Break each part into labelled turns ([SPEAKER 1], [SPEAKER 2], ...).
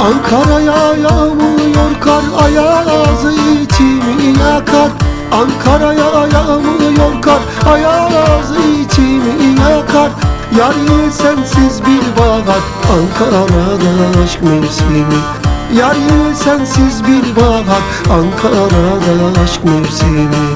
[SPEAKER 1] Ankara'ya yağmıyor kar, ayazı içimi yakar. Ankara'ya yağmıyor kar, ayazı içimi yakar. Yar yine sensiz bir bahar, Ankara'da aşk mevsimi. Yar yine sensiz bir bahar, Ankara'da aşk mevsimi.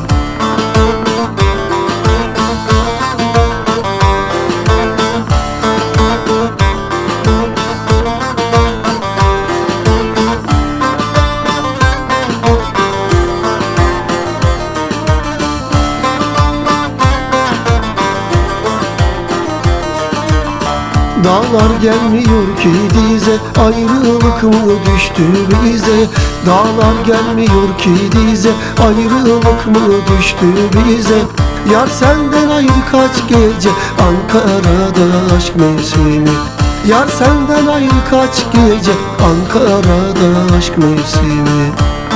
[SPEAKER 1] Dağlar gelmiyor ki dize, ayrılık mı düştü bize? Dağlar gelmiyor ki dize, ayrılık mı düştü bize? Yar senden ayrı kaç gece, Ankara'da aşk mevsimi. Yar senden ayrı kaç gece, Ankara'da aşk mevsimi.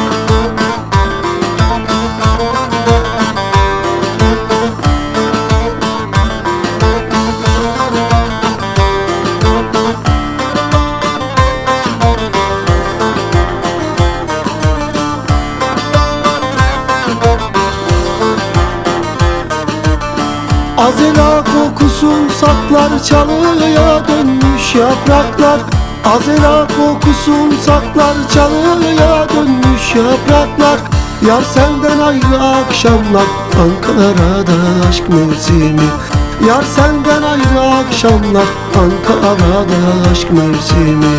[SPEAKER 1] Azela kokusun saklar, çalıya dönmüş yapraklar. Azela kokusun saklar, çalıya dönmüş yapraklar. Yar senden ayrı akşamlar, Ankara'da aşk mevsimi. Yar senden ayrı akşamlar, Ankara'da aşk mevsimi.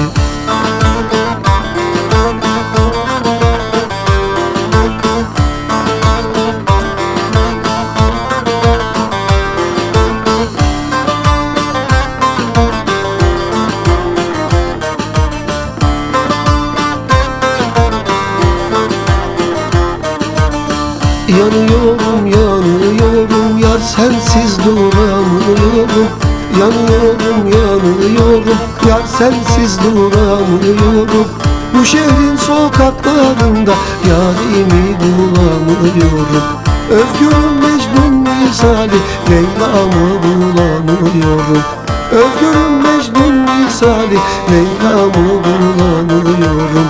[SPEAKER 1] Yanıyorum, yanıyorum, yar sensiz duramıyorum. Yanıyorum, yanıyorum, yar sensiz duramıyorum. Bu şehrin sokaklarında yarimi bulamıyorum. Özgürüm Mecnun misali, Leyla'mı bulamıyorum. Özgürüm Mecnun misali, Leyla'mı bulamıyorum.